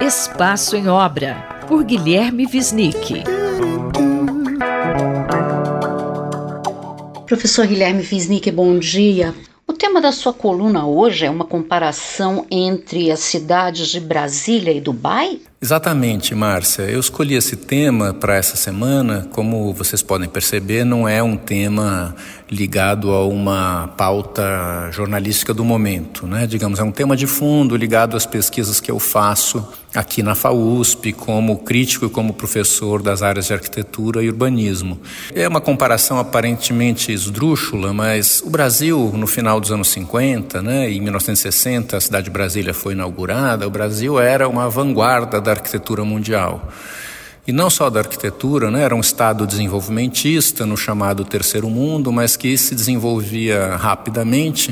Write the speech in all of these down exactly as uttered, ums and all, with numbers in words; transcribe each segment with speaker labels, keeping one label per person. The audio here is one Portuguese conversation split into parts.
Speaker 1: Espaço em Obra, por Guilherme Wisnik.
Speaker 2: Professor Guilherme Wisnik, bom dia. O tema da sua coluna hoje é uma comparação entre as cidades de Brasília e Dubai?
Speaker 3: Exatamente, Márcia. Eu escolhi esse tema para essa semana. Como vocês podem perceber, não é um tema ligado a uma pauta jornalística do momento, né? Digamos, é um tema de fundo ligado às pesquisas que eu faço aqui na FAUSP como crítico e como professor das áreas de arquitetura e urbanismo. É uma comparação aparentemente esdrúxula, mas o Brasil, no final dos anos cinquenta, né, em mil novecentos e sessenta, a cidade de Brasília foi inaugurada. O Brasil era uma vanguarda da arquitetura mundial. E não só da arquitetura, né? Era um estado desenvolvimentista no chamado Terceiro Mundo, mas que se desenvolvia rapidamente.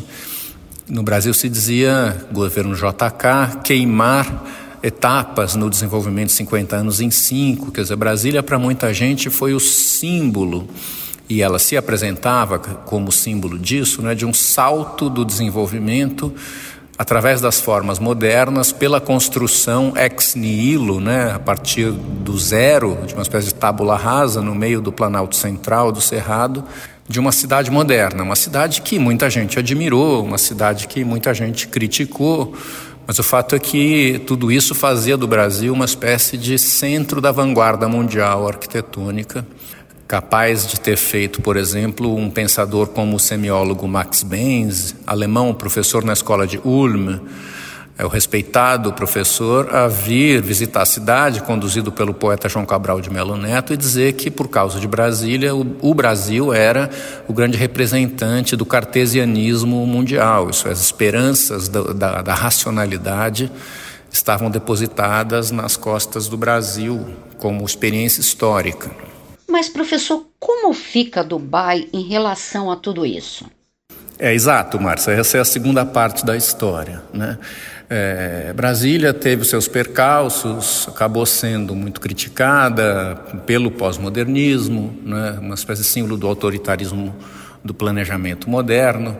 Speaker 3: No Brasil se dizia, governo J K, queimar etapas no desenvolvimento de cinquenta anos em cinco. Quer dizer, Brasília para muita gente foi o símbolo, e ela se apresentava como símbolo disso, né? De um salto do desenvolvimento através das formas modernas, pela construção ex nihilo, né, a partir do zero, de uma espécie de tábula rasa no meio do Planalto Central, do Cerrado, de uma cidade moderna, uma cidade que muita gente admirou, uma cidade que muita gente criticou, mas o fato é que tudo isso fazia do Brasil uma espécie de centro da vanguarda mundial arquitetônica, capaz de ter feito, por exemplo, um pensador como o semiólogo Max Benz, alemão, professor na escola de Ulm, é o respeitado professor, a vir visitar a cidade, conduzido pelo poeta João Cabral de Melo Neto, e dizer que, por causa de Brasília, o, o Brasil era o grande representante do cartesianismo mundial. Isso, as esperanças da, da, da racionalidade estavam depositadas nas costas do Brasil como experiência histórica.
Speaker 2: Mas, professor, como fica Dubai em relação a tudo isso?
Speaker 3: É, exato, Márcia. Essa é a segunda parte da história, né? É, Brasília teve os seus percalços, acabou sendo muito criticada pelo pós-modernismo, né? Uma espécie de símbolo do autoritarismo do planejamento moderno.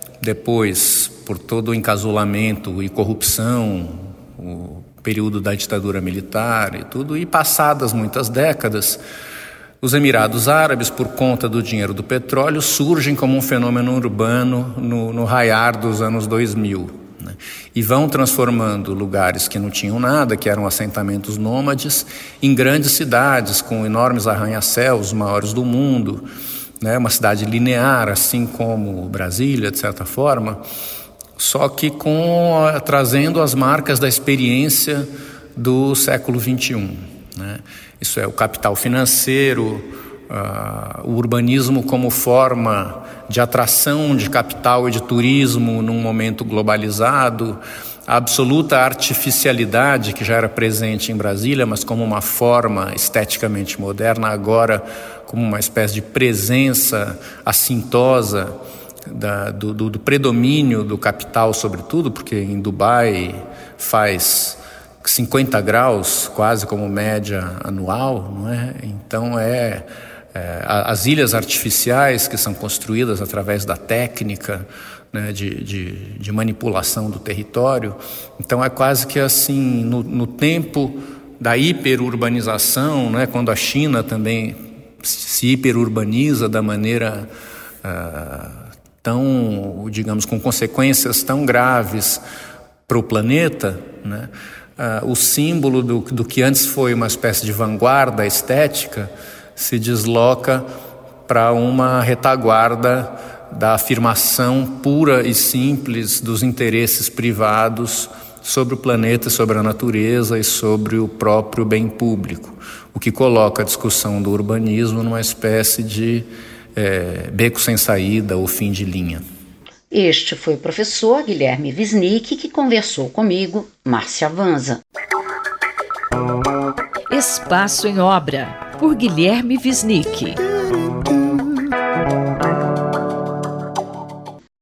Speaker 3: Depois, por todo o encasulamento e corrupção, o período da ditadura militar e tudo, e passadas muitas décadas, os Emirados Árabes, por conta do dinheiro do petróleo, surgem como um fenômeno urbano no, no raiar dos anos dois mil, né? E vão transformando lugares que não tinham nada, que eram assentamentos nômades, em grandes cidades com enormes arranha-céus, os maiores do mundo, né? Uma cidade linear, assim como Brasília, de certa forma, só que com, trazendo as marcas da experiência do século vinte e um, né? Isso é o capital financeiro, uh, o urbanismo como forma de atração de capital e de turismo num momento globalizado, a absoluta artificialidade que já era presente em Brasília, mas como uma forma esteticamente moderna, agora como uma espécie de presença assintosa da, do, do, do predomínio do capital, sobretudo, porque em Dubai faz cinquenta graus, quase como média anual, não é? Então é, é as ilhas artificiais que são construídas através da técnica, né, de, de, de manipulação do território. Então é quase que assim, no, no tempo da hiperurbanização, né, quando a China também se hiperurbaniza da maneira uh, tão, digamos, com consequências tão graves para o planeta, né? Uh, o símbolo do, do que antes foi uma espécie de vanguarda estética se desloca para uma retaguarda da afirmação pura e simples dos interesses privados sobre o planeta, sobre a natureza e sobre o próprio bem público, o que coloca a discussão do urbanismo numa espécie de é, beco sem saída ou fim de linha.
Speaker 2: Este foi o professor Guilherme Wisnik que conversou comigo, Márcia Vanza.
Speaker 1: Espaço em Obra, por Guilherme Wisnik.